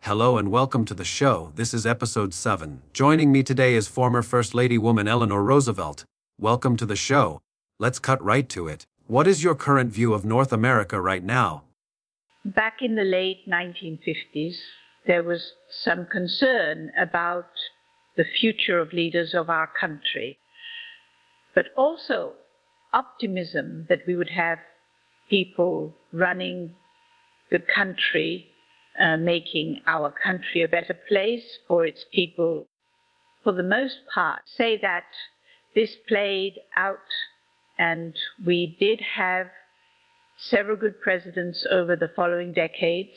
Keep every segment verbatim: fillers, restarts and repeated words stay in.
Hello and welcome to the show. This is episode seven. Joining me today is former First Lady woman Eleanor Roosevelt. Welcome to the show. Let's cut right to it. What is your current view of North America right now? Back in the late nineteen fifties, there was some concern about the future of leaders of our country, but also optimism that we would have people running the country, uh, making our country a better place for its people. For the most part, say that this played out, and we did have several good presidents over the following decades.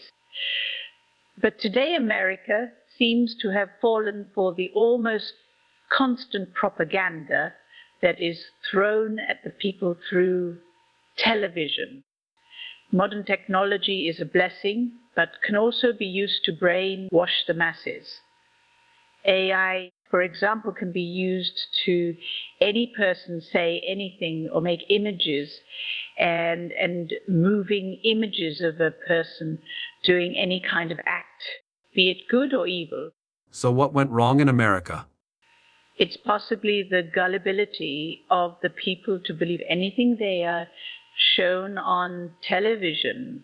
But today America seems to have fallen for the almost constant propaganda that is thrown at the people through television. Modern technology is a blessing, but can also be used to brainwash the masses. A I, for example, can be used to any person say anything or make images and, and moving images of a person doing any kind of act, be it good or evil. So what went wrong in America? It's possibly the gullibility of the people to believe anything they are shown on television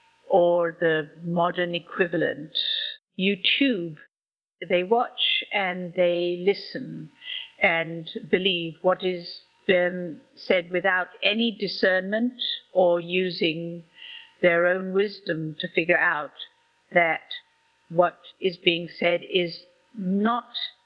or the modern equivalent, YouTube. They watch and they listen and believe what is then said without any discernment or using their own wisdom to figure out that what is being said is not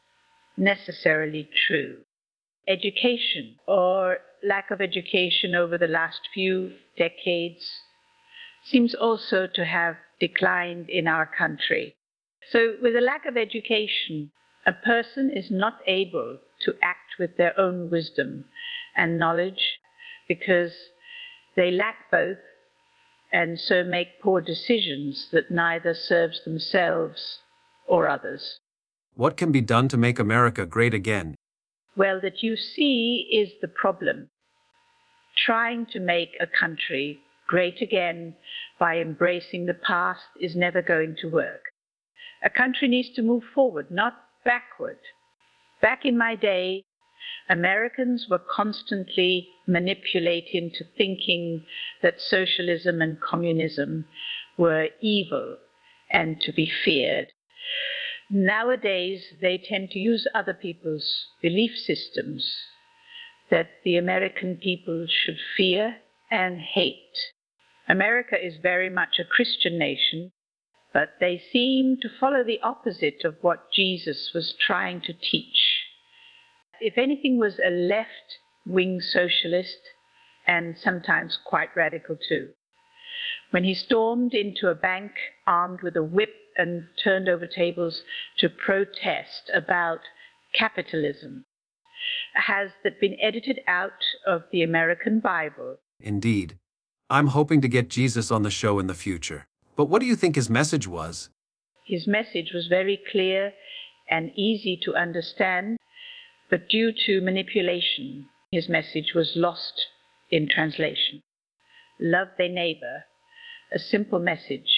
necessarily true. Education or lack of education over the last few decades seems also to have declined in our country. So with a lack of education, a person is not able to act with their own wisdom and knowledge because they lack both, and so make poor decisions that neither serves themselves or others. What can be done to make America great again? Well, that you see is the problem. Trying to make a country great again by embracing the past is never going to work. A country needs to move forward, not backward. Back in my day, Americans were constantly manipulated into thinking that socialism and communism were evil and to be feared. Nowadays, they tend to use other people's belief systems that the American people should fear and hate. America is very much a Christian nation, but they seem to follow the opposite of what Jesus was trying to teach. If anything, was a left-wing socialist, and sometimes quite radical too. When he stormed into a bank armed with a whip and turned over tables to protest about capitalism, has that been edited out of the American Bible? Indeed. I'm hoping to get Jesus on the show in the future. But what do you think his message was? His message was very clear and easy to understand, but due to manipulation, his message was lost in translation. Love thy neighbor, a simple message,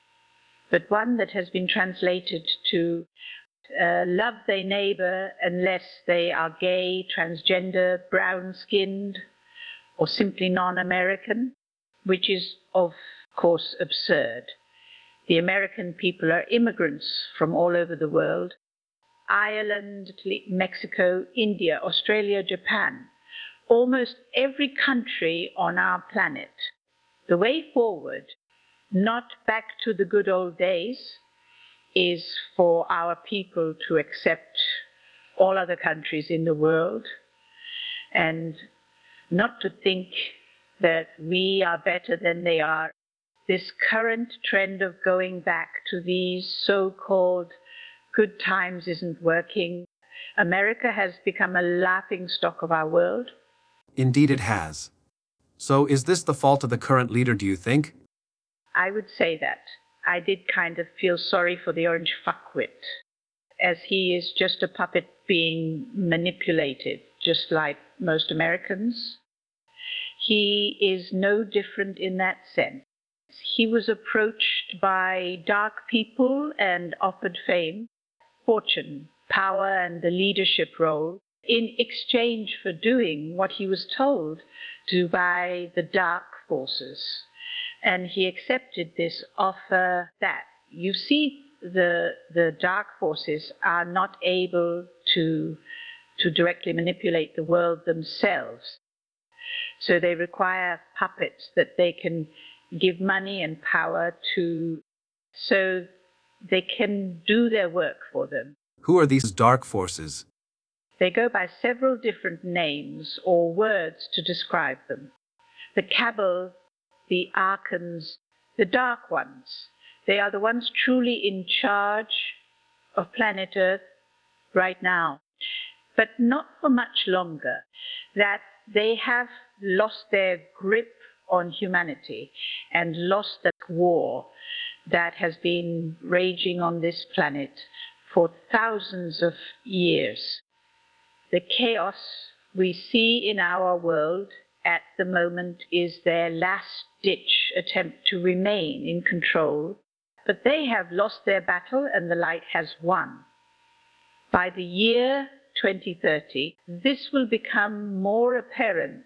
but one that has been translated to uh, love thy neighbor unless they are gay, transgender, brown-skinned, or simply non-American, which is, of course, absurd. The American people are immigrants from all over the world. Ireland, Mexico, India, Australia, Japan, almost every country on our planet. The way forward, not back to the good old days, is for our people to accept all other countries in the world and not to think that we are better than they are. This current trend of going back to these so-called good times isn't working. America has become a laughingstock of our world. Indeed it has. So is this the fault of the current leader, do you think? I would say that. I did kind of feel sorry for the orange fuckwit, as he is just a puppet being manipulated, just like most Americans. He is no different in that sense. He was approached by dark people and offered fame, fortune, power, and the leadership role in exchange for doing what he was told to by the dark forces. And he accepted this offer that, you see, the, the dark forces are not able to, to directly manipulate the world themselves. So they require puppets that they can give money and power to, so they can do their work for them. Who are these dark forces? They go by several different names or words to describe them. The Cabal, the Archons, the Dark Ones. They are the ones truly in charge of planet Earth right now, but not for much longer. That they have lost their grip on humanity and lost the war that has been raging on this planet for thousands of years. The chaos we see in our world at the moment is their last-ditch attempt to remain in control, but they have lost their battle and the light has won. By the year twenty thirty, this will become more apparent,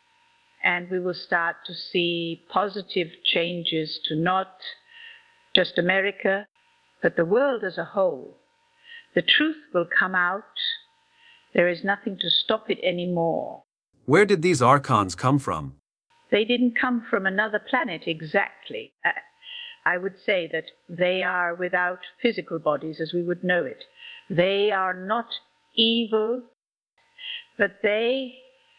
and we will start to see positive changes to not just America, but the world as a whole. The truth will come out. There is nothing to stop it anymore. Where did these archons come from? They didn't come from another planet exactly. I would say that they are without physical bodies as we would know it. They are not evil, but they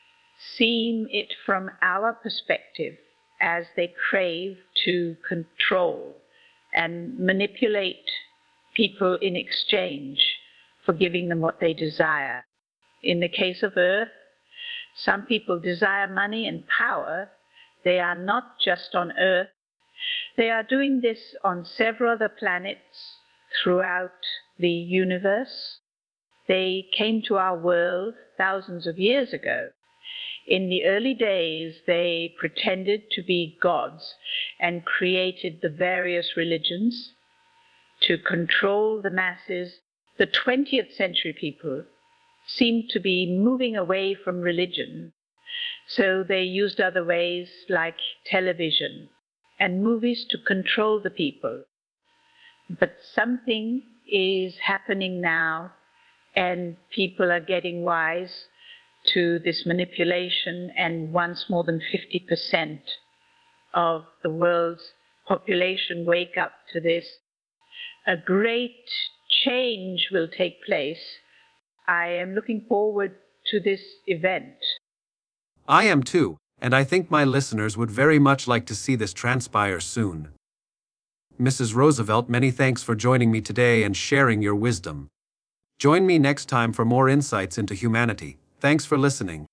seem it from our perspective as they crave to control and manipulate people in exchange for giving them what they desire. In the case of Earth, some people desire money and power. They are not just on Earth. They are doing this on several other planets throughout the universe. They came to our world thousands of years ago. In the early days, they pretended to be gods and created the various religions to control the masses. The twentieth century people seemed to be moving away from religion, so they used other ways like television and movies to control the people. But something is happening now, and people are getting wise to this manipulation, and once more than fifty percent of the world's population wake up to this, a great change will take place. I am looking forward to this event. I am too, and I think my listeners would very much like to see this transpire soon. Missus Roosevelt, many thanks for joining me today and sharing your wisdom. Join me next time for more insights into humanity. Thanks for listening.